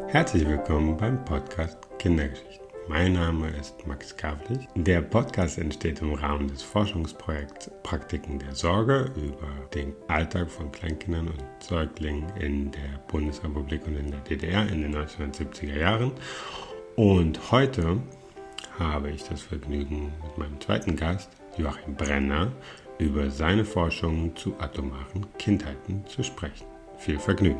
Herzlich willkommen beim Podcast Kindergeschichten. Mein Name ist Max Kavlich. Der Podcast entsteht im Rahmen des Forschungsprojekts Praktiken der Sorge über den Alltag von Kleinkindern und Säuglingen in der Bundesrepublik und in der DDR in den 1970er Jahren. Und heute habe ich das Vergnügen, mit meinem zweiten Gast, Joachim Brenner, über seine Forschungen zu atomaren Kindheiten zu sprechen. Viel Vergnügen!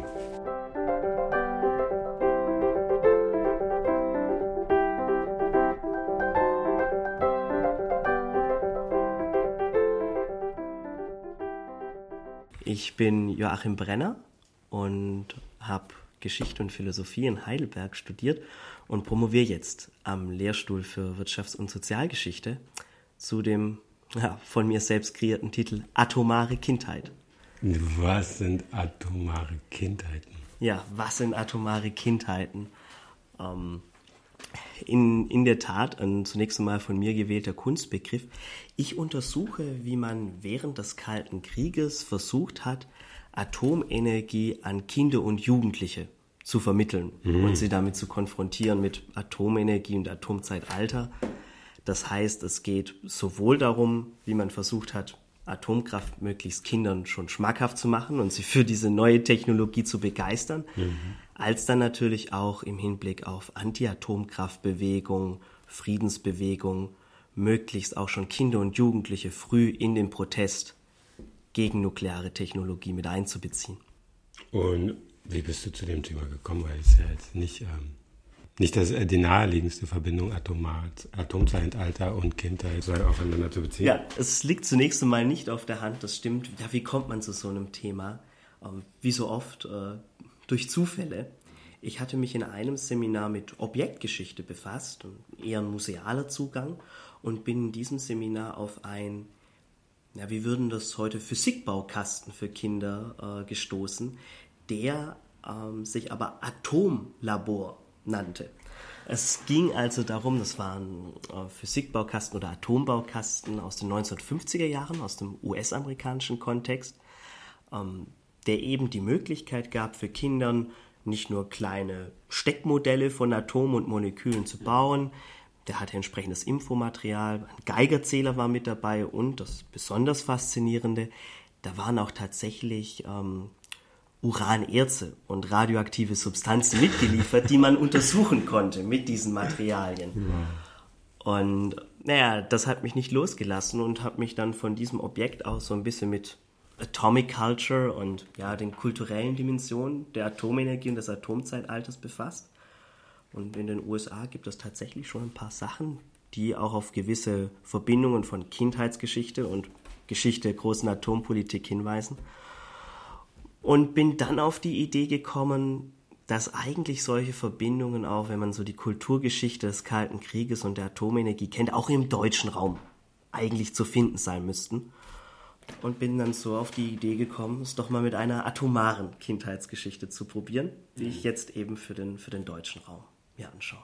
Ich bin Joachim Brenner und habe Geschichte und Philosophie in Heidelberg studiert und promoviere jetzt am Lehrstuhl für Wirtschafts- und Sozialgeschichte zu dem von mir selbst kreierten Titel Atomare Kindheit. Was sind atomare Kindheiten? Ja, was sind atomare Kindheiten? In der Tat ein zunächst einmal von mir gewählter Kunstbegriff. Ich untersuche, wie man während des Kalten Krieges versucht hat, Atomenergie an Kinder und Jugendliche zu vermitteln und sie damit zu konfrontieren mit Atomenergie und Atomzeitalter. Das heißt, es geht sowohl darum, wie man versucht hat, Atomkraft möglichst Kindern schon schmackhaft zu machen und sie für diese neue Technologie zu begeistern, als dann natürlich auch im Hinblick auf Anti-Atomkraftbewegung, Friedensbewegung, möglichst auch schon Kinder und Jugendliche früh in den Protest gegen nukleare Technologie mit einzubeziehen. Und wie bist du zu dem Thema gekommen? Weil es ja jetzt nicht die naheliegendste Verbindung Atomzeitalter und Kindheit aufeinander zu beziehen. Ja, es liegt zunächst einmal nicht auf der Hand, das stimmt. Ja, wie kommt man zu so einem Thema? Wie so oft durch Zufälle. Ich hatte mich in einem Seminar mit Objektgeschichte befasst, eher ein musealer Zugang, und bin in diesem Seminar auf ein, wie würden das heute, Physikbaukasten für Kinder gestoßen, der sich aber Atomlabor nannte. Es ging also darum, das war ein Physikbaukasten oder Atombaukasten aus den 1950er Jahren, aus dem US-amerikanischen Kontext, der eben die Möglichkeit gab für Kindern, nicht nur kleine Steckmodelle von Atomen und Molekülen zu bauen, der hatte entsprechendes Infomaterial, ein Geigerzähler war mit dabei und das besonders Faszinierende, da waren auch tatsächlich Uranerze und radioaktive Substanzen mitgeliefert, die man untersuchen konnte mit diesen Materialien. Und das hat mich nicht losgelassen und habe mich dann von diesem Objekt aus so ein bisschen mit Atomic Culture und den kulturellen Dimensionen der Atomenergie und des Atomzeitalters befasst. Und in den USA gibt es tatsächlich schon ein paar Sachen, die auch auf gewisse Verbindungen von Kindheitsgeschichte und Geschichte der großen Atompolitik hinweisen. Und bin dann auf die Idee gekommen, dass eigentlich solche Verbindungen auch, wenn man so die Kulturgeschichte des Kalten Krieges und der Atomenergie kennt, auch im deutschen Raum eigentlich zu finden sein müssten. Und bin dann so auf die Idee gekommen, es doch mal mit einer atomaren Kindheitsgeschichte zu probieren, die ich jetzt eben für den deutschen Raum mir anschaue.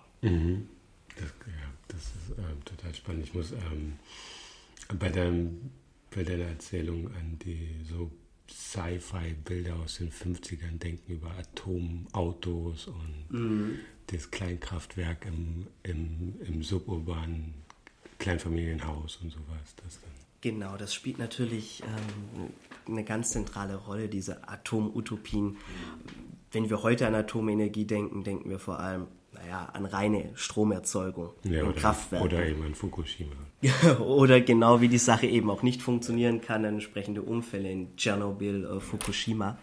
Das ist total spannend. Ich muss bei deiner Erzählung an die so Sci-Fi-Bilder aus den 50ern denken über Atomautos und das Kleinkraftwerk im suburbanen Kleinfamilienhaus und sowas. Genau, das spielt natürlich eine ganz zentrale Rolle, diese Atomutopien. Wenn wir heute an Atomenergie denken, denken wir vor allem an reine Stromerzeugung in Kraftwerken. Oder eben an Fukushima. Oder genau wie die Sache eben auch nicht funktionieren kann, entsprechende Unfälle in Tschernobyl, Fukushima.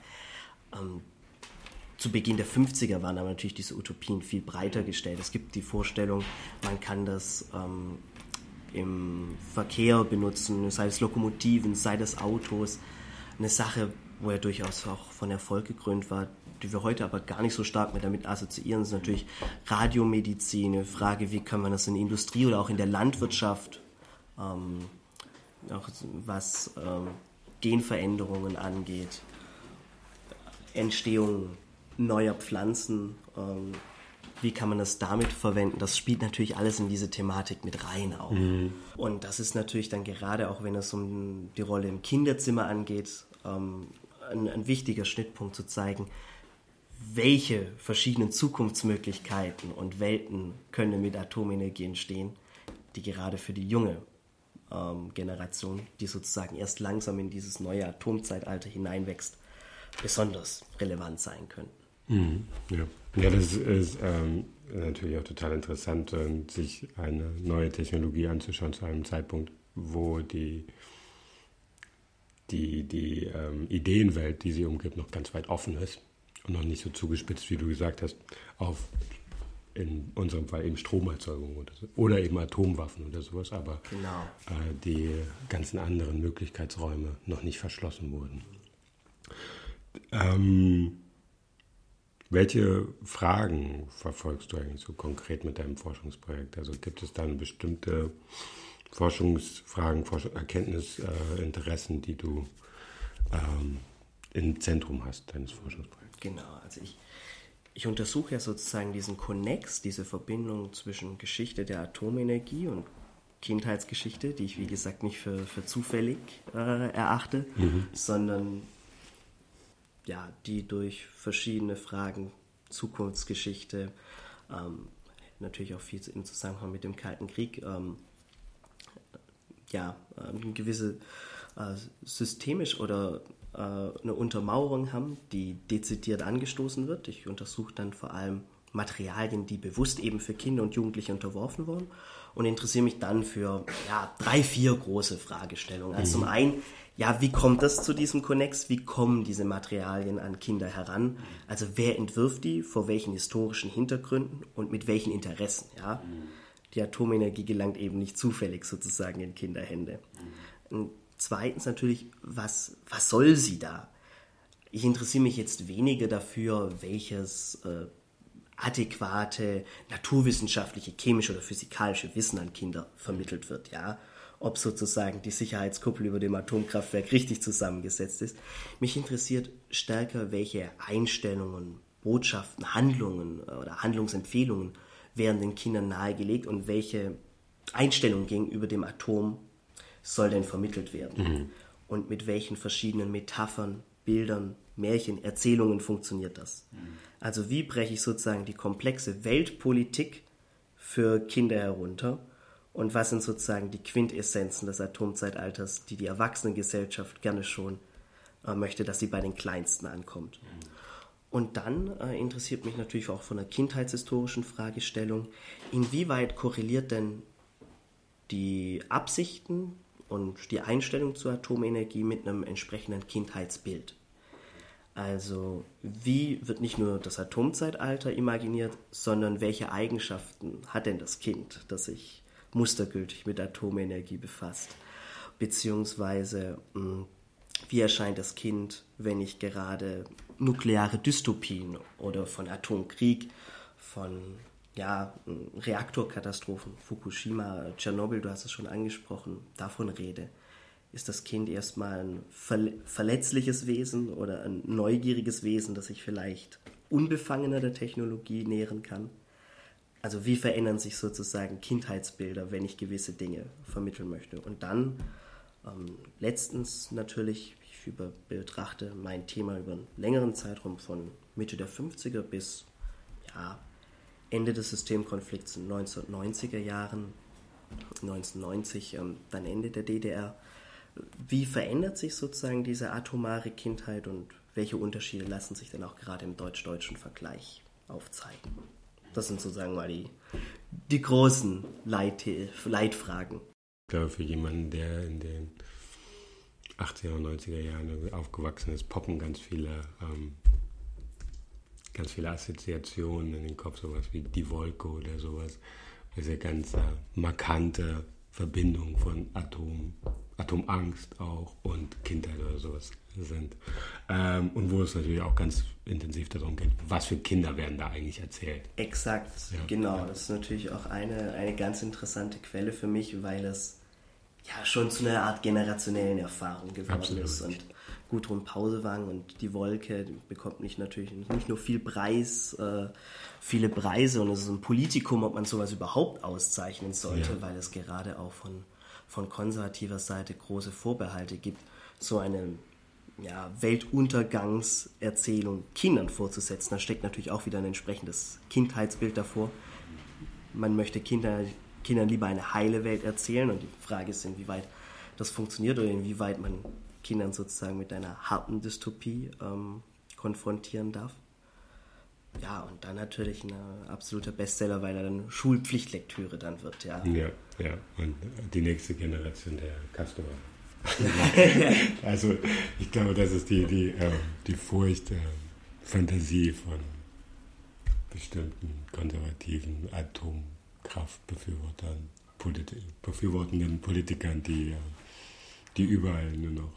Zu Beginn der 50er waren aber natürlich diese Utopien viel breiter gestellt. Es gibt die Vorstellung, man kann das im Verkehr benutzen, sei es Lokomotiven, sei es Autos. Eine Sache, wo er durchaus auch von Erfolg gekrönt war, die wir heute aber gar nicht so stark mehr damit assoziieren, ist natürlich Radiomedizin, eine Frage, wie kann man das in der Industrie oder auch in der Landwirtschaft, auch was Genveränderungen angeht, Entstehung neuer Pflanzen, wie kann man das damit verwenden? Das spielt natürlich alles in diese Thematik mit rein auch. Und das ist natürlich dann gerade auch, wenn es um die Rolle im Kinderzimmer angeht, ein wichtiger Schnittpunkt zu zeigen, welche verschiedenen Zukunftsmöglichkeiten und Welten können mit Atomenergie entstehen, die gerade für die junge Generation, die sozusagen erst langsam in dieses neue Atomzeitalter hineinwächst, besonders relevant sein könnten. Ja, das ist natürlich auch total interessant, sich eine neue Technologie anzuschauen zu einem Zeitpunkt, wo die Ideenwelt, die sie umgibt, noch ganz weit offen ist und noch nicht so zugespitzt, wie du gesagt hast, auf in unserem Fall eben Stromerzeugung oder eben Atomwaffen oder sowas, aber genau. Die ganzen anderen Möglichkeitsräume noch nicht verschlossen wurden. Welche Fragen verfolgst du eigentlich so konkret mit deinem Forschungsprojekt? Also gibt es da eine bestimmte Forschungsfragen, Erkenntnisinteressen, die du im Zentrum hast deines Forschungsprojekts? Genau, also ich untersuche ja sozusagen diesen Konnex, diese Verbindung zwischen Geschichte der Atomenergie und Kindheitsgeschichte, die ich wie gesagt nicht für zufällig erachte, sondern ja, die durch verschiedene Fragen, Zukunftsgeschichte, natürlich auch viel im Zusammenhang mit dem Kalten Krieg, eine gewisse systemisch oder eine Untermauerung haben, die dezidiert angestoßen wird. Ich untersuche dann vor allem Materialien, die bewusst eben für Kinder und Jugendliche unterworfen wurden und interessiere mich dann für 3, 4 große Fragestellungen. Also zum einen, wie kommt das zu diesem Konnex? Wie kommen diese Materialien an Kinder heran? Also wer entwirft die, vor welchen historischen Hintergründen und mit welchen Interessen? Ja? Die Atomenergie gelangt eben nicht zufällig sozusagen in Kinderhände. Und zweitens natürlich, was soll sie da? Ich interessiere mich jetzt weniger dafür, welches adäquate naturwissenschaftliche, chemische oder physikalische Wissen an Kinder vermittelt wird. Ja? Ob sozusagen die Sicherheitskuppel über dem Atomkraftwerk richtig zusammengesetzt ist. Mich interessiert stärker, welche Einstellungen, Botschaften, Handlungen oder Handlungsempfehlungen werden den Kindern nahegelegt und welche Einstellung gegenüber dem Atom soll denn vermittelt werden? Und mit welchen verschiedenen Metaphern, Bildern, Märchen, Erzählungen funktioniert das? Also wie breche ich sozusagen die komplexe Weltpolitik für Kinder herunter und was sind sozusagen die Quintessenzen des Atomzeitalters, die Erwachsenengesellschaft gerne schon möchte, dass sie bei den Kleinsten ankommt? Und dann interessiert mich natürlich auch von der kindheitshistorischen Fragestellung, inwieweit korreliert denn die Absichten und die Einstellung zur Atomenergie mit einem entsprechenden Kindheitsbild? Also wie wird nicht nur das Atomzeitalter imaginiert, sondern welche Eigenschaften hat denn das Kind, das sich mustergültig mit Atomenergie befasst? Beziehungsweise wie erscheint das Kind, wenn ich gerade nukleare Dystopien oder von Atomkrieg, von Reaktorkatastrophen, Fukushima, Tschernobyl, du hast es schon angesprochen, davon rede? Ist das Kind erstmal ein verletzliches Wesen oder ein neugieriges Wesen, das sich vielleicht unbefangener der Technologie nähern kann? Also wie verändern sich sozusagen Kindheitsbilder, wenn ich gewisse Dinge vermitteln möchte? Und dann letztens natürlich, ich betrachte mein Thema über einen längeren Zeitraum von Mitte der 50er bis Ende des Systemkonflikts in den 1990er Jahren, 1990, dann Ende der DDR. Wie verändert sich sozusagen diese atomare Kindheit und welche Unterschiede lassen sich denn auch gerade im deutsch-deutschen Vergleich aufzeigen? Das sind sozusagen mal die großen Leitfragen. Ich glaube, für jemanden, der in den 80er und 90er Jahren aufgewachsen ist, poppen ganz viele Assoziationen in den Kopf, sowas wie die Wolke oder sowas. Diese ganz markante Verbindung von Atomangst auch und Kindheit oder sowas sind. Und wo es natürlich auch ganz intensiv darum geht, was für Kinder werden da eigentlich erzählt. Exakt, genau. Das ist natürlich auch eine ganz interessante Quelle für mich, weil es schon zu einer Art generationellen Erfahrung geworden ist. Und Gudrun Pausewang und die Wolke bekommt natürlich nicht nur viele Preise und es ist ein Politikum, ob man sowas überhaupt auszeichnen sollte, weil es gerade auch von konservativer Seite große Vorbehalte gibt, so eine Weltuntergangserzählung Kindern vorzusetzen. Da steckt natürlich auch wieder ein entsprechendes Kindheitsbild davor. Man möchte Kindern lieber eine heile Welt erzählen und die Frage ist, inwieweit das funktioniert oder inwieweit man Kindern sozusagen mit einer harten Dystopie konfrontieren darf. Ja, und dann natürlich ein absoluter Bestseller, weil er dann Schulpflichtlektüre dann wird, ja. Ja, und die nächste Generation der Castor. Also ich glaube, das ist die Furcht, Fantasie von bestimmten konservativen Atomkraftbefürwortern, befürwortenden Politikern, die überall nur noch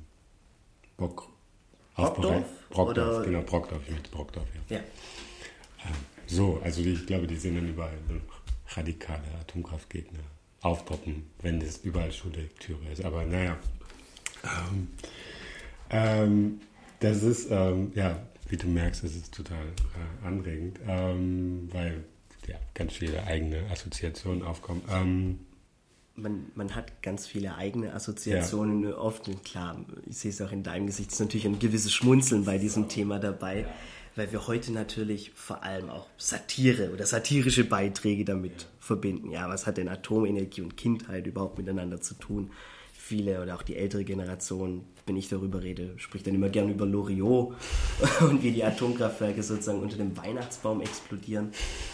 Brockdorf, genau, Brockdorf, ja. So, also ich glaube, die sind dann überall nur noch radikale Atomkraftgegner aufpoppen, wenn das überall Schullektüre ist. Aber naja, das ist, wie du merkst, das ist total anregend, weil ganz viele eigene Assoziationen aufkommen. Man hat ganz viele eigene Assoziationen, oft, und klar, ich sehe es auch in deinem Gesicht, ist natürlich ein gewisses Schmunzeln bei diesem Thema dabei, weil wir heute natürlich vor allem auch Satire oder satirische Beiträge damit verbinden. Ja, was hat denn Atomenergie und Kindheit überhaupt miteinander zu tun? Viele oder auch die ältere Generation, wenn ich darüber rede, spricht dann immer gern über Loriot und wie die Atomkraftwerke sozusagen unter dem Weihnachtsbaum explodieren.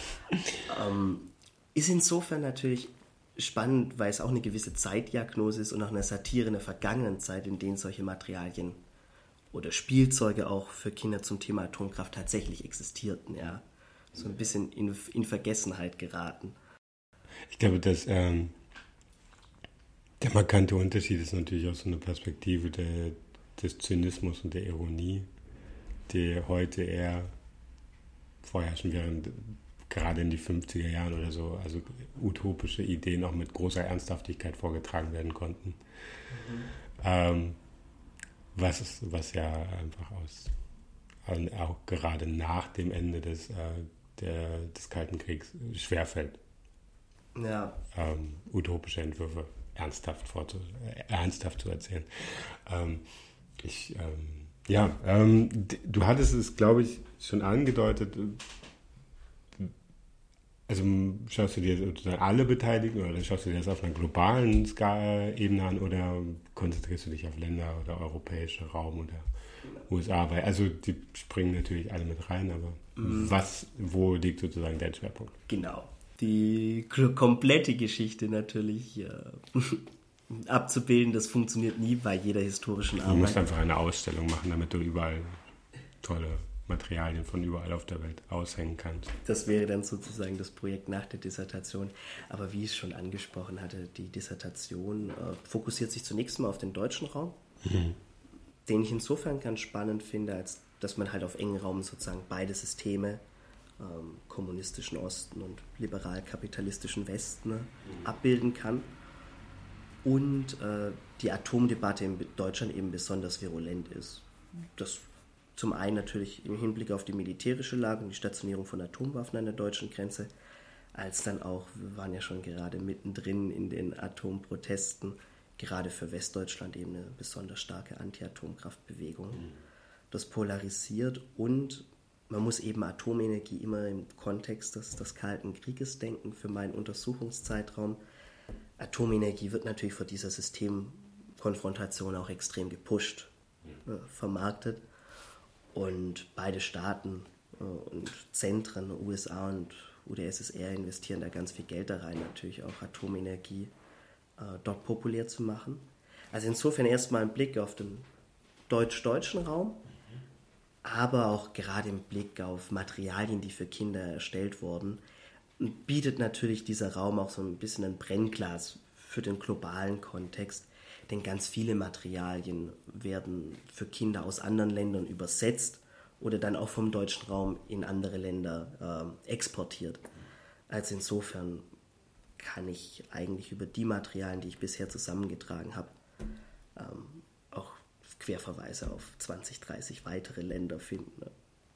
Ist insofern natürlich spannend, weil es auch eine gewisse Zeitdiagnose ist und auch eine Satire in der vergangenen Zeit, in denen solche Materialien oder Spielzeuge auch für Kinder zum Thema Atomkraft tatsächlich existierten, ja. So ein bisschen in Vergessenheit geraten. Ich glaube, dass der markante Unterschied ist natürlich auch so eine Perspektive des Zynismus und der Ironie, die heute eher vorherrschen, während gerade in die 50er Jahren oder so, also utopische Ideen auch mit großer Ernsthaftigkeit vorgetragen werden konnten. Was ja einfach auch gerade nach dem Ende des Kalten Kriegs schwerfällt. Ja. Utopische Entwürfe ernsthaft zu erzählen. Du hattest es, glaube ich, schon angedeutet. Also schaust du dir sozusagen alle Beteiligten oder schaust du dir das auf einer globalen Ebene an oder konzentrierst du dich auf Länder oder europäischer Raum oder USA? Weil, also die springen natürlich alle mit rein, aber wo liegt sozusagen dein Schwerpunkt? Genau. Die komplette Geschichte natürlich abzubilden, das funktioniert nie bei jeder historischen Arbeit. Du musst einfach eine Ausstellung machen, damit du überall tolle Materialien von überall auf der Welt aushängen kannst. Das wäre dann sozusagen das Projekt nach der Dissertation. Aber wie ich es schon angesprochen hatte, die Dissertation fokussiert sich zunächst mal auf den deutschen Raum, den ich insofern ganz spannend finde, als dass man halt auf engen Raum sozusagen beide Systeme, kommunistischen Osten und liberal-kapitalistischen Westen, abbilden kann. Und die Atomdebatte in Deutschland eben besonders virulent ist. Das zum einen natürlich im Hinblick auf die militärische Lage und die Stationierung von Atomwaffen an der deutschen Grenze, als dann auch, wir waren ja schon gerade mittendrin in den Atomprotesten, gerade für Westdeutschland eben eine besonders starke Anti-Atomkraftbewegung. Das polarisiert und man muss eben Atomenergie immer im Kontext des Kalten Krieges denken für meinen Untersuchungszeitraum. Atomenergie wird natürlich vor dieser Systemkonfrontation auch extrem gepusht, vermarktet. Und beide Staaten und Zentren, USA und UdSSR, investieren da ganz viel Geld da rein, natürlich auch Atomenergie dort populär zu machen. Also insofern erstmal ein Blick auf den deutsch-deutschen Raum, aber auch gerade im Blick auf Materialien, die für Kinder erstellt wurden, bietet natürlich dieser Raum auch so ein bisschen ein Brennglas für den globalen Kontext. Denn ganz viele Materialien werden für Kinder aus anderen Ländern übersetzt oder dann auch vom deutschen Raum in andere Länder exportiert. Also insofern kann ich eigentlich über die Materialien, die ich bisher zusammengetragen habe, auch Querverweise auf 20, 30 weitere Länder finden.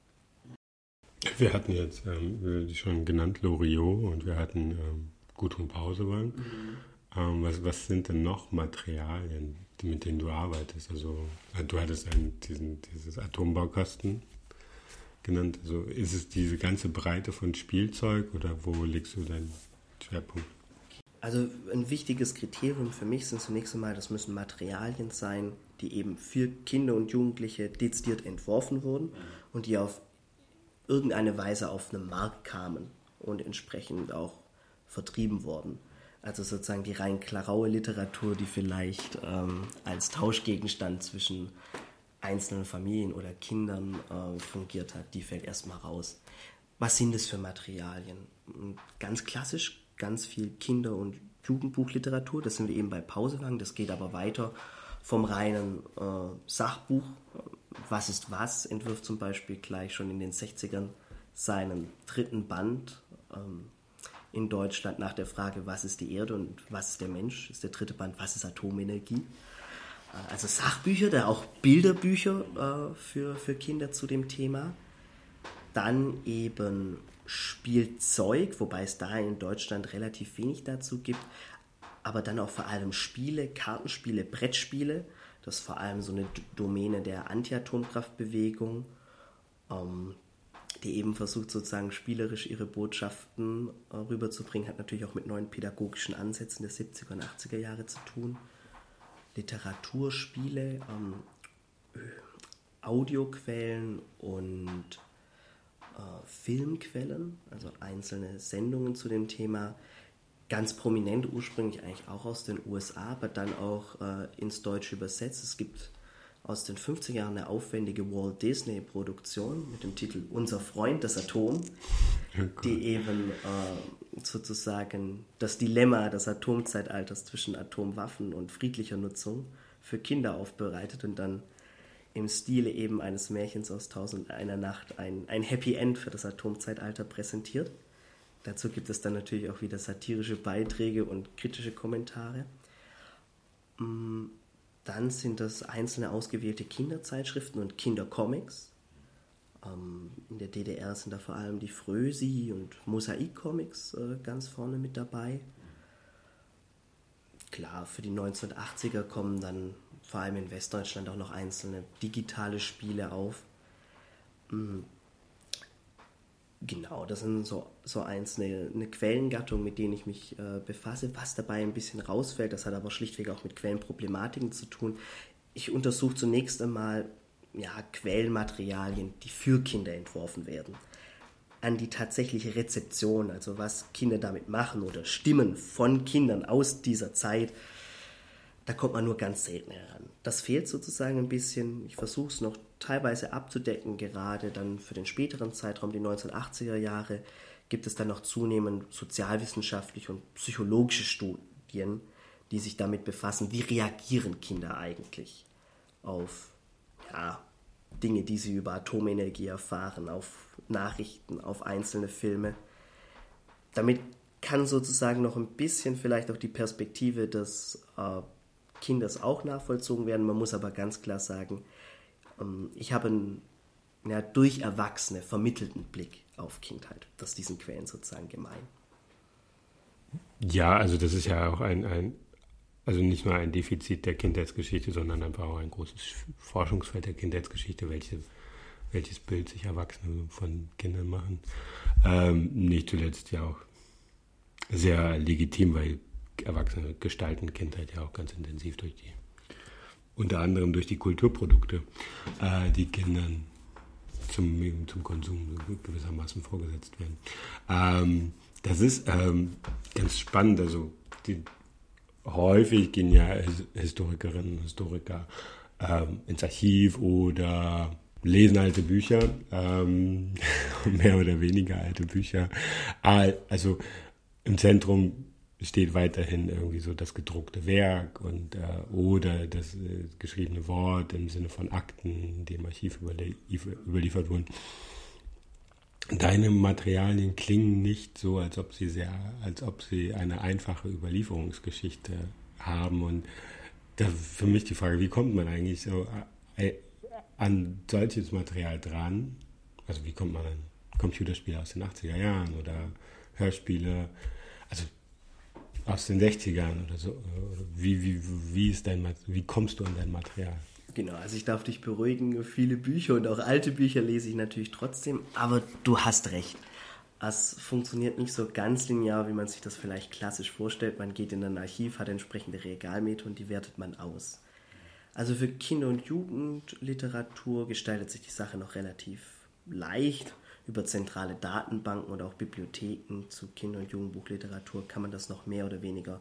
Wir hatten jetzt, wie schon genannt, Loriot und wir hatten Gudrun Pausemann. Was sind denn noch Materialien, mit denen du arbeitest? Also du hattest dieses Atombaukasten genannt. Also ist es diese ganze Breite von Spielzeug oder wo legst du deinen Schwerpunkt? Also ein wichtiges Kriterium für mich sind zunächst einmal, das müssen Materialien sein, die eben für Kinder und Jugendliche dezidiert entworfen wurden und die auf irgendeine Weise auf einen Markt kamen und entsprechend auch vertrieben wurden. Also sozusagen die rein klaraue Literatur, die vielleicht als Tauschgegenstand zwischen einzelnen Familien oder Kindern fungiert hat, die fällt erstmal raus. Was sind das für Materialien? Ganz klassisch, ganz viel Kinder- und Jugendbuchliteratur, das sind wir eben bei Pauselang, das geht aber weiter vom reinen Sachbuch. Was ist was? Entwirft zum Beispiel gleich schon in den 60ern seinen 3. Band in Deutschland nach der Frage, was ist die Erde und was ist der Mensch? Ist der 3. Band, was ist Atomenergie? Also Sachbücher, da auch Bilderbücher für Kinder zu dem Thema. Dann eben Spielzeug, wobei es da in Deutschland relativ wenig dazu gibt, aber dann auch vor allem Spiele, Kartenspiele, Brettspiele. Das ist vor allem so eine Domäne der Anti-Atomkraftbewegung, die eben versucht, sozusagen spielerisch ihre Botschaften rüberzubringen, hat natürlich auch mit neuen pädagogischen Ansätzen der 70er und 80er Jahre zu tun. Literaturspiele, Audioquellen und Filmquellen, also einzelne Sendungen zu dem Thema, ganz prominent ursprünglich eigentlich auch aus den USA, aber dann auch ins Deutsche übersetzt. Es gibt aus den 50er Jahren eine aufwendige Walt Disney-Produktion mit dem Titel Unser Freund, das Atom, die eben sozusagen das Dilemma des Atomzeitalters zwischen Atomwaffen und friedlicher Nutzung für Kinder aufbereitet und dann im Stile eben eines Märchens aus 1001 Nacht ein Happy End für das Atomzeitalter präsentiert. Dazu gibt es dann natürlich auch wieder satirische Beiträge und kritische Kommentare. Dann sind das einzelne ausgewählte Kinderzeitschriften und Kindercomics. In der DDR sind da vor allem die Frösi und Mosaik-Comics ganz vorne mit dabei. Klar, für die 1980er kommen dann vor allem in Westdeutschland auch noch einzelne digitale Spiele auf. Genau, das sind so einzelne Quellengattungen, mit denen ich mich befasse. Was dabei ein bisschen rausfällt, das hat aber schlichtweg auch mit Quellenproblematiken zu tun. Ich untersuche zunächst einmal Quellenmaterialien, die für Kinder entworfen werden. An die tatsächliche Rezeption, also was Kinder damit machen oder Stimmen von Kindern aus dieser Zeit, da kommt man nur ganz selten heran. Das fehlt sozusagen ein bisschen. Ich versuche es noch teilweise abzudecken, gerade dann für den späteren Zeitraum, die 1980er Jahre, gibt es dann noch zunehmend sozialwissenschaftliche und psychologische Studien, die sich damit befassen, wie reagieren Kinder eigentlich auf Dinge, die sie über Atomenergie erfahren, auf Nachrichten, auf einzelne Filme. Damit kann sozusagen noch ein bisschen vielleicht auch die Perspektive des Kindes auch nachvollzogen werden. Man muss aber ganz klar sagen, ich habe einen durch Erwachsene vermittelten Blick auf Kindheit. Das ist diesen Quellen sozusagen gemein. Ja, also das ist ja auch also nicht nur ein Defizit der Kindheitsgeschichte, sondern einfach auch ein großes Forschungsfeld der Kindheitsgeschichte, welches Bild sich Erwachsene von Kindern machen. Nicht zuletzt ja auch sehr legitim, weil Erwachsene gestalten Kindheit ja auch ganz intensiv unter anderem durch die Kulturprodukte, die Kindern zum Konsum gewissermaßen vorgesetzt werden. Das ist ganz spannend, also häufig gehen ja Historikerinnen und Historiker ins Archiv oder lesen alte Bücher, mehr oder weniger alte Bücher. Also im Zentrum steht weiterhin irgendwie so das gedruckte Werk und oder das geschriebene Wort im Sinne von Akten, die im Archiv überliefert wurden. Deine Materialien klingen nicht so, als ob sie eine einfache Überlieferungsgeschichte haben. Und da für mich die Frage, wie kommt man eigentlich so an solches Material dran? Also wie kommt man an Computerspiele aus den 80er Jahren oder Hörspiele? Also aus den 60ern oder so. Wie kommst du an dein Material? Genau, also ich darf dich beruhigen, viele Bücher und auch alte Bücher lese ich natürlich trotzdem, aber du hast recht. Es funktioniert nicht so ganz linear, wie man sich das vielleicht klassisch vorstellt. Man geht in ein Archiv, hat entsprechende Regalmeter und die wertet man aus. Also für Kinder- und Jugendliteratur gestaltet sich die Sache noch relativ leicht. Über zentrale Datenbanken oder auch Bibliotheken zu Kinder- und Jugendbuchliteratur kann man das noch mehr oder weniger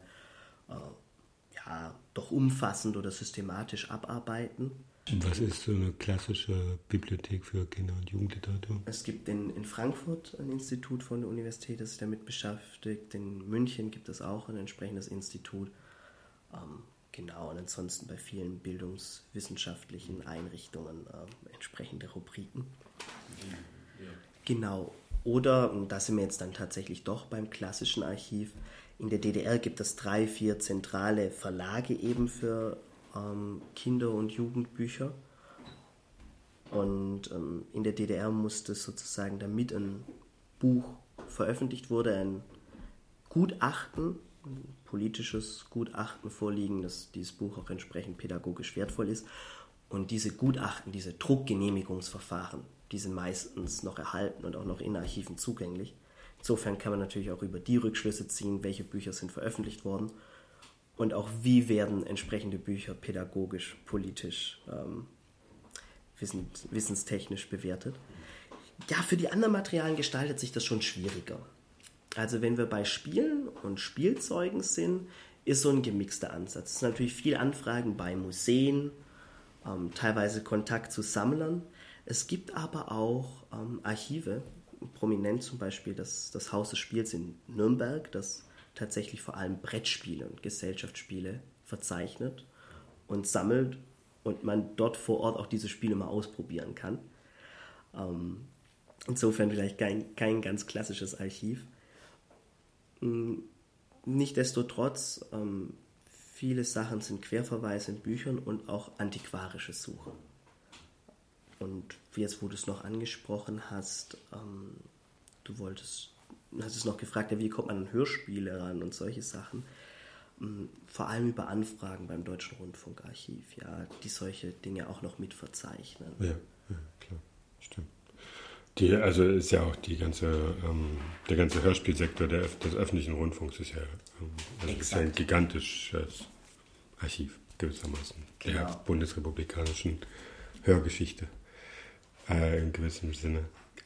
doch umfassend oder systematisch abarbeiten. Was ist so eine klassische Bibliothek für Kinder- und Jugendliteratur? Es gibt in Frankfurt ein Institut von der Universität, das sich damit beschäftigt. In München gibt es auch ein entsprechendes Institut. Genau, und ansonsten bei vielen bildungswissenschaftlichen Einrichtungen entsprechende Rubriken. Ja. Genau. Oder, und da sind wir jetzt dann tatsächlich doch beim klassischen Archiv, in der DDR gibt es 3, 4 zentrale Verlage eben für Kinder- und Jugendbücher. Und in der DDR musste sozusagen, damit ein Buch veröffentlicht wurde, ein Gutachten, ein politisches Gutachten vorliegen, dass dieses Buch auch entsprechend pädagogisch wertvoll ist. Und diese Gutachten, diese Druckgenehmigungsverfahren, die sind meistens noch erhalten und auch noch in Archiven zugänglich. Insofern kann man natürlich auch über die Rückschlüsse ziehen, welche Bücher sind veröffentlicht worden und auch wie werden entsprechende Bücher pädagogisch, politisch, wissenstechnisch bewertet. Ja, für die anderen Materialien gestaltet sich das schon schwieriger. Also wenn wir bei Spielen und Spielzeugen sind, ist so ein gemixter Ansatz. Es sind natürlich viele Anfragen bei Museen, teilweise Kontakt zu Sammlern. Es gibt aber auch Archive, prominent zum Beispiel das Haus des Spiels in Nürnberg, das tatsächlich vor allem Brettspiele und Gesellschaftsspiele verzeichnet und sammelt und man dort vor Ort auch diese Spiele mal ausprobieren kann. Insofern vielleicht kein ganz klassisches Archiv. Nichtsdestotrotz, viele Sachen sind Querverweise in Büchern und auch antiquarische Suche. Und jetzt, wo du es noch angesprochen hast, hast es noch gefragt, wie kommt man an Hörspiele ran und solche Sachen. Vor allem über Anfragen beim Deutschen Rundfunkarchiv, ja, die solche Dinge auch noch mit verzeichnen. Ja, klar, stimmt. Also ist ja auch der ganze Hörspielsektor des öffentlichen Rundfunks ist ja ein gigantisches Archiv gewissermaßen der bundesrepublikanischen Hörgeschichte in gewissem Sinne.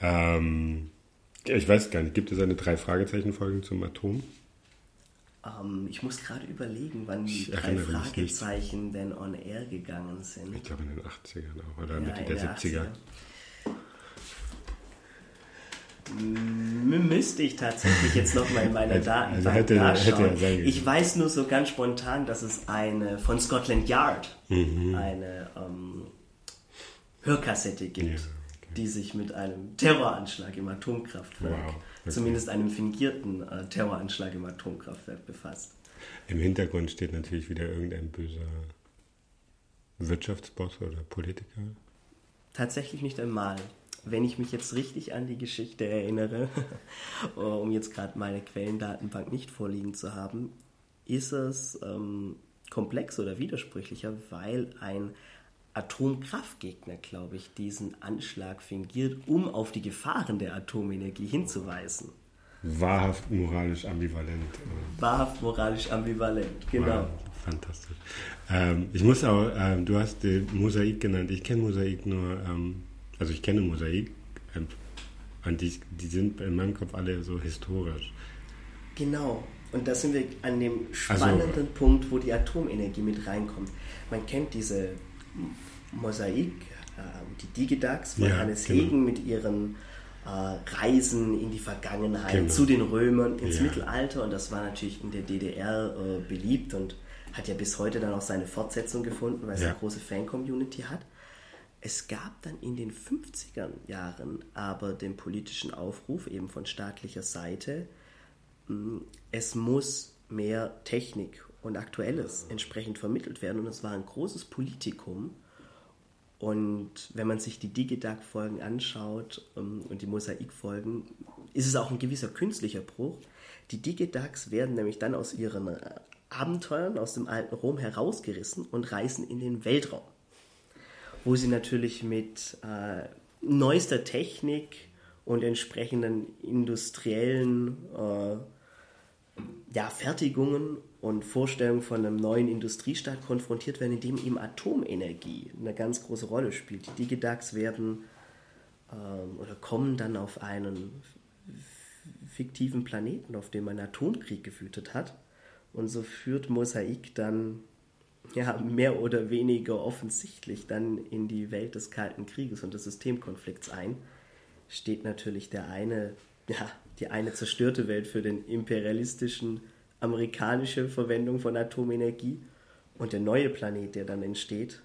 Ich weiß gar nicht, gibt es eine 3-Fragezeichen-Folge zum Atom? Ich muss gerade überlegen, wann die 3 Fragezeichen denn on air gegangen sind. Ich glaube in den 80ern auch, oder Mitte der 70er. Müsste ich tatsächlich jetzt nochmal in meiner Datenbank nachschauen. Ich weiß nur so ganz spontan, dass es eine von Scotland Yard, eine Hörkassette gibt, die sich mit einem Terroranschlag im Atomkraftwerk, zumindest einem fingierten Terroranschlag im Atomkraftwerk befasst. Im Hintergrund steht natürlich wieder irgendein böser Wirtschaftsboss oder Politiker. Tatsächlich nicht einmal. Wenn ich mich jetzt richtig an die Geschichte erinnere, um jetzt gerade meine Quellendatenbank nicht vorliegen zu haben, ist es komplex oder widersprüchlicher, weil ein Atomkraftgegner, glaube ich, diesen Anschlag fingiert, um auf die Gefahren der Atomenergie hinzuweisen. Wahrhaft moralisch ambivalent. Wahrhaft moralisch ambivalent, genau. Wow, fantastisch. Ich muss auch, du hast den Mosaik genannt. Ich kenne Mosaik nur, also ich kenne Mosaik und die sind in meinem Kopf alle so historisch. Genau. Und da sind wir an dem spannenden Punkt, wo die Atomenergie mit reinkommt. Man kennt diese Mosaik, die Digidax von Hannes Hegen mit ihren Reisen in die Vergangenheit zu den Römern ins Mittelalter. Und das war natürlich in der DDR beliebt und hat ja bis heute dann auch seine Fortsetzung gefunden, weil es eine große Fan-Community hat. Es gab dann in den 50er Jahren aber den politischen Aufruf eben von staatlicher Seite, es muss mehr Technik und Aktuelles entsprechend vermittelt werden und es war ein großes Politikum. Und wenn man sich die Digidag-Folgen anschaut und die Mosaik-Folgen, ist es auch ein gewisser künstlicher Bruch. Die Digidacs werden nämlich dann aus ihren Abenteuern aus dem alten Rom herausgerissen und reisen in den Weltraum, wo sie natürlich mit neuester Technik und entsprechenden industriellen Fertigungen und Vorstellungen von einem neuen Industriestaat konfrontiert werden, in dem eben Atomenergie eine ganz große Rolle spielt. Die Digidacs werden oder kommen dann auf einen fiktiven Planeten, auf dem ein Atomkrieg gewütet hat. Und so führt Mosaik dann mehr oder weniger offensichtlich dann in die Welt des Kalten Krieges und des Systemkonflikts ein. Steht natürlich die eine zerstörte Welt für den imperialistischen amerikanische Verwendung von Atomenergie und der neue Planet, der dann entsteht,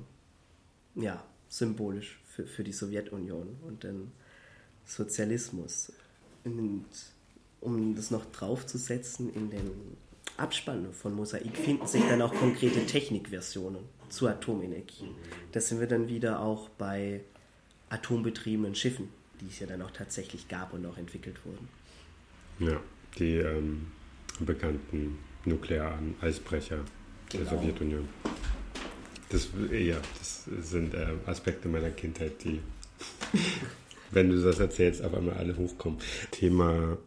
symbolisch für die Sowjetunion und den Sozialismus. Und um das noch draufzusetzen, in den Abspann von Mosaik finden sich dann auch konkrete Technikversionen zur Atomenergie. Das sind wir dann wieder auch bei atombetriebenen Schiffen, die es ja dann auch tatsächlich gab und auch entwickelt wurden. Ja, die bekannten nuklearen Eisbrecher der Sowjetunion. Das sind Aspekte meiner Kindheit, die, wenn du das erzählst, auf einmal alle hochkommen. Thema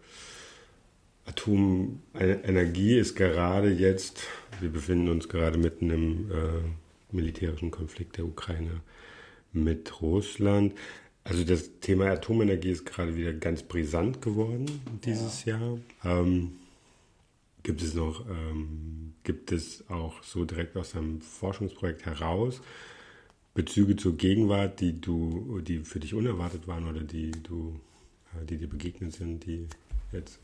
Atomenergie ist gerade jetzt, wir befinden uns gerade mitten im militärischen Konflikt der Ukraine mit Russland. Also das Thema Atomenergie ist gerade wieder ganz brisant geworden dieses Jahr. Gibt es auch so direkt aus deinem Forschungsprojekt heraus Bezüge zur Gegenwart, die für dich unerwartet waren oder die dir begegnet sind, die jetzt...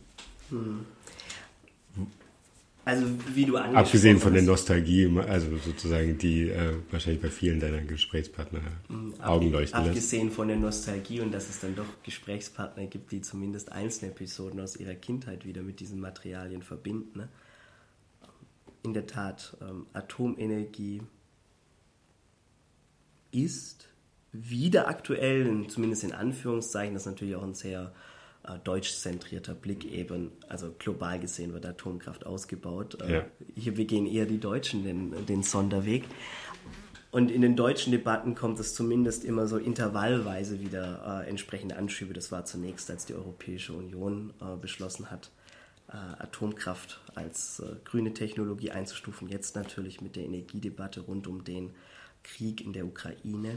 Also wie du angesprochen abgesehen von der Nostalgie, also sozusagen die wahrscheinlich bei vielen deiner Gesprächspartner Augen leuchten lässt. Abgesehen von der Nostalgie und dass es dann doch Gesprächspartner gibt, die zumindest einzelne Episoden aus ihrer Kindheit wieder mit diesen Materialien verbinden. Ne? In der Tat, Atomenergie ist wieder aktuell, zumindest in Anführungszeichen, das ist natürlich auch ein sehr deutsch-zentrierter Blick eben, also global gesehen wird Atomkraft ausgebaut. Hier begehen eher die Deutschen den Sonderweg. Und in den deutschen Debatten kommt es zumindest immer so intervallweise wieder entsprechende Anschübe. Das war zunächst, als die Europäische Union beschlossen hat, Atomkraft als grüne Technologie einzustufen. Jetzt natürlich mit der Energiedebatte rund um den Krieg in der Ukraine.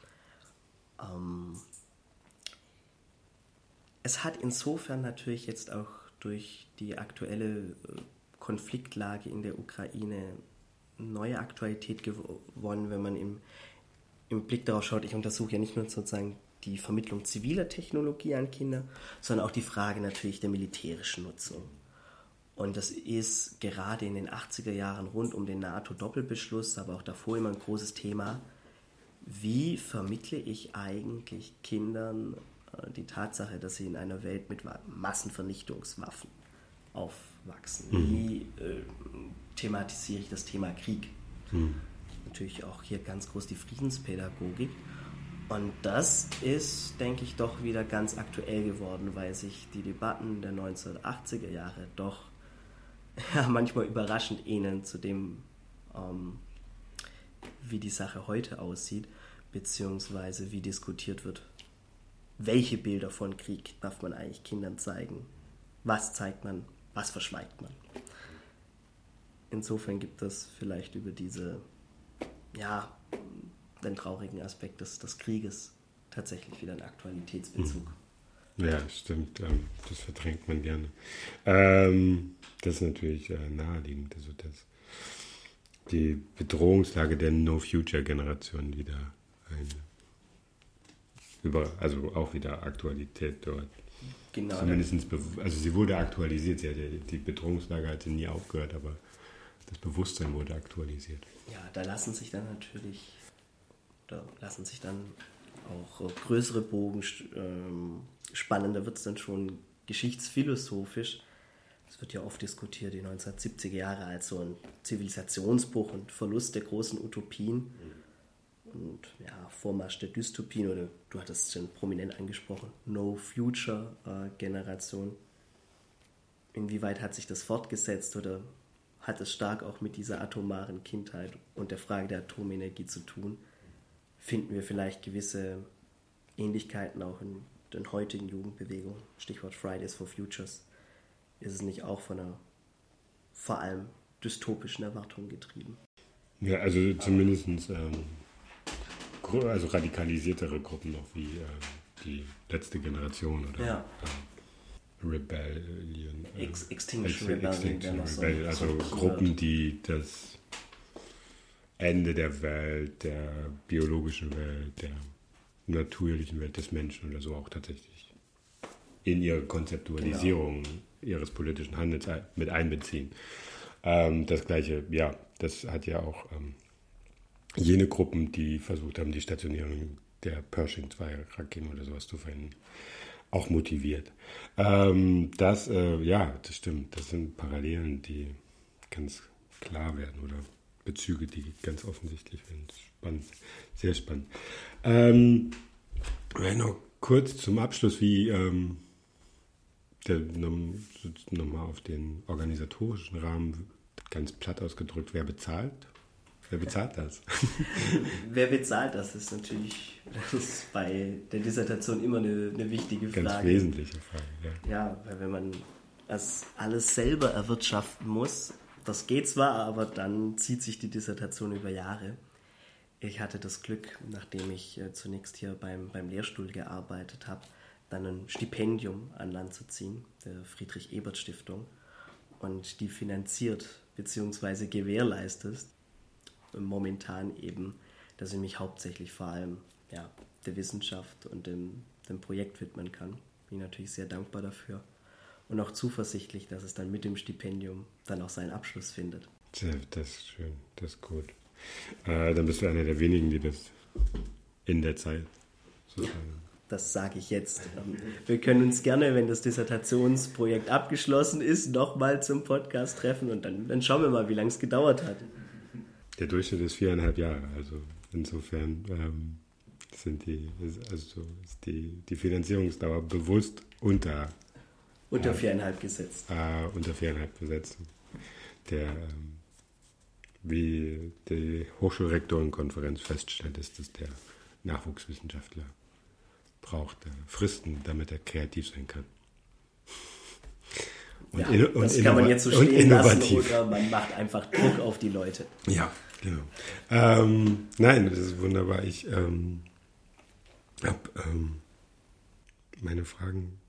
Es hat insofern natürlich jetzt auch durch die aktuelle Konfliktlage in der Ukraine neue Aktualität gewonnen, wenn man im Blick darauf schaut. Ich untersuche ja nicht nur sozusagen die Vermittlung ziviler Technologie an Kinder, sondern auch die Frage natürlich der militärischen Nutzung. Und das ist gerade in den 80er Jahren rund um den NATO-Doppelbeschluss, aber auch davor immer ein großes Thema. Wie vermittle ich eigentlich Kindern die Tatsache, dass sie in einer Welt mit Massenvernichtungswaffen aufwachsen? Wie thematisiere ich das Thema Krieg? Natürlich auch hier ganz groß die Friedenspädagogik. Und das ist, denke ich, doch wieder ganz aktuell geworden, weil sich die Debatten der 1980er Jahre doch manchmal überraschend ähneln zu dem, wie die Sache heute aussieht, beziehungsweise wie diskutiert wird. Welche Bilder von Krieg darf man eigentlich Kindern zeigen? Was zeigt man? Was verschweigt man? Insofern gibt es vielleicht über den traurigen Aspekt des Krieges tatsächlich wieder einen Aktualitätsbezug. Ja, stimmt. Das verdrängt man gerne. Das ist natürlich naheliegend. Also die Bedrohungslage der No-Future-Generation wieder also auch wieder Aktualität dort. Genau. Zumindest also sie wurde aktualisiert. Die Bedrohungslage hatte nie aufgehört, aber das Bewusstsein wurde aktualisiert. Ja, da lassen sich dann auch größere Bogen spannen. Da wird es dann schon geschichtsphilosophisch. Es wird ja oft diskutiert, die 1970er Jahre als so ein Zivilisationsbruch und Verlust der großen Utopien. und ja, Vormarsch der Dystopien oder du hattest es schon prominent angesprochen, No-Future-Generation. Inwieweit hat sich das fortgesetzt oder hat es stark auch mit dieser atomaren Kindheit und der Frage der Atomenergie zu tun? Finden wir vielleicht gewisse Ähnlichkeiten auch in den heutigen Jugendbewegungen? Stichwort Fridays for Futures. Ist es nicht auch von einer vor allem dystopischen Erwartung getrieben? Ja, also zumindest also radikalisiertere Gruppen noch wie die letzte Generation oder Rebellion. Extinction Rebellion. Also Gruppen, die das Ende der Welt, der biologischen Welt, der natürlichen Welt des Menschen oder so auch tatsächlich in ihre Konzeptualisierung ihres politischen Handelns mit einbeziehen. Das Gleiche, ja, das hat ja auch jene Gruppen, die versucht haben, die Stationierung der Pershing-2-Raketen oder sowas zu verhindern, auch motiviert. Das stimmt. Das sind Parallelen, die ganz klar werden oder Bezüge, die ganz offensichtlich werden. Spannend, sehr spannend. Noch kurz zum Abschluss, wie nochmal auf den organisatorischen Rahmen ganz platt ausgedrückt, wer bezahlt? Wer bezahlt das? Wer bezahlt das, ist natürlich bei der Dissertation immer eine wichtige Frage. Ganz wesentliche Frage, ja. Ja, weil wenn man das alles selber erwirtschaften muss, das geht zwar, aber dann zieht sich die Dissertation über Jahre. Ich hatte das Glück, nachdem ich zunächst hier beim Lehrstuhl gearbeitet habe, dann ein Stipendium an Land zu ziehen, der Friedrich-Ebert-Stiftung. Und die finanziert bzw. gewährleistet momentan eben, dass ich mich hauptsächlich vor allem der Wissenschaft und dem Projekt widmen kann. Bin natürlich sehr dankbar dafür und auch zuversichtlich, dass es dann mit dem Stipendium dann auch seinen Abschluss findet. Das ist schön, das ist gut. Dann bist du einer der wenigen, die das in der Zeit sozusagen... Das sage ich jetzt. Wir können uns gerne, wenn das Dissertationsprojekt abgeschlossen ist, nochmal zum Podcast treffen und dann schauen wir mal, wie lange es gedauert hat. Der Durchschnitt ist 4,5 Jahre, also insofern ist die Finanzierungsdauer bewusst unter 4,5 gesetzt. Unter 4,5 gesetzt. Wie die Hochschulrektorenkonferenz feststellt, ist, dass der Nachwuchswissenschaftler braucht Fristen, damit er kreativ sein kann. Das kann man jetzt so stehen lassen oder man macht einfach Druck auf die Leute. Ja, genau. Nein, das ist wunderbar. Ich habe meine Fragen,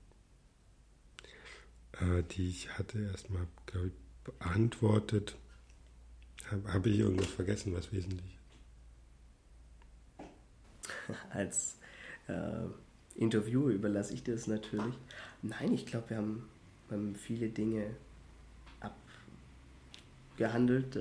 die ich hatte, erstmal, glaube ich, beantwortet. Habe ich irgendwas vergessen, was wesentlich ist? Als Interviewer überlasse ich dir das natürlich. Nein, ich glaube, wir haben viele Dinge abgehandelt.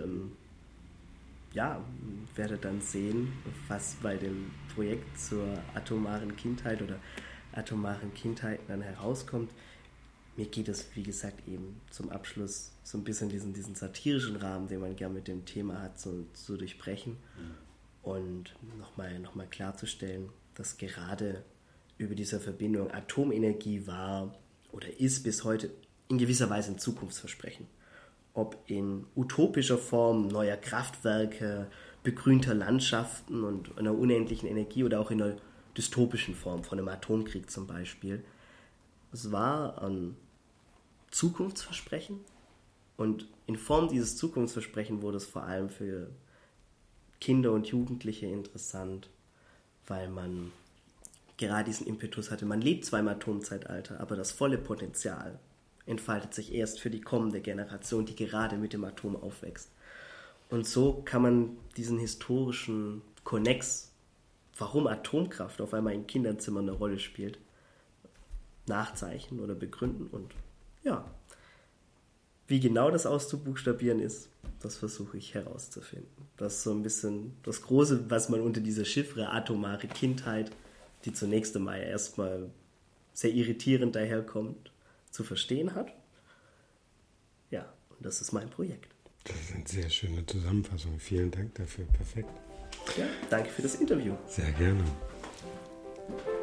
Werde dann sehen, was bei dem Projekt zur atomaren Kindheit oder atomaren Kindheiten dann herauskommt. Mir geht es, wie gesagt, eben zum Abschluss so ein bisschen diesen satirischen Rahmen, den man gerne mit dem Thema hat, so durchbrechen und nochmal klarzustellen, dass gerade über diese Verbindung Atomenergie war oder ist bis heute in gewisser Weise ein Zukunftsversprechen. Ob in utopischer Form neuer Kraftwerke, begrünter Landschaften und einer unendlichen Energie oder auch in einer dystopischen Form, von einem Atomkrieg zum Beispiel. Es war ein Zukunftsversprechen und in Form dieses Zukunftsversprechens wurde es vor allem für Kinder und Jugendliche interessant, weil man gerade diesen Impetus hatte. Man lebt zwar im Atomzeitalter, aber das volle Potenzial entfaltet sich erst für die kommende Generation, die gerade mit dem Atom aufwächst. Und so kann man diesen historischen Konnex, warum Atomkraft auf einmal in Kinderzimmern eine Rolle spielt, nachzeichnen oder begründen. Und ja, wie genau das auszubuchstabieren ist, das versuche ich herauszufinden. Das ist so ein bisschen das Große, was man unter dieser Chiffre atomare Kindheit, die zunächst einmal erstmal sehr irritierend daherkommt, zu verstehen hat. Ja, und das ist mein Projekt. Das ist eine sehr schöne Zusammenfassung. Vielen Dank dafür. Perfekt. Ja, danke für das Interview. Sehr gerne.